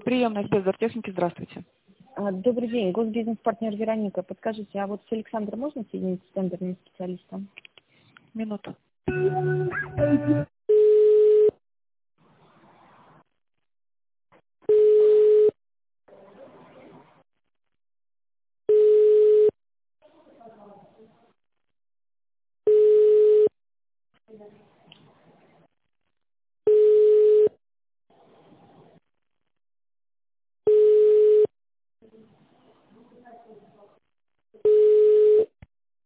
Приемная спецзартехники, здравствуйте. Добрый день, госбизнес-партнер Вероника. Подскажите, а вот с Александром можно соединить с тендерным специалистом? Минуту.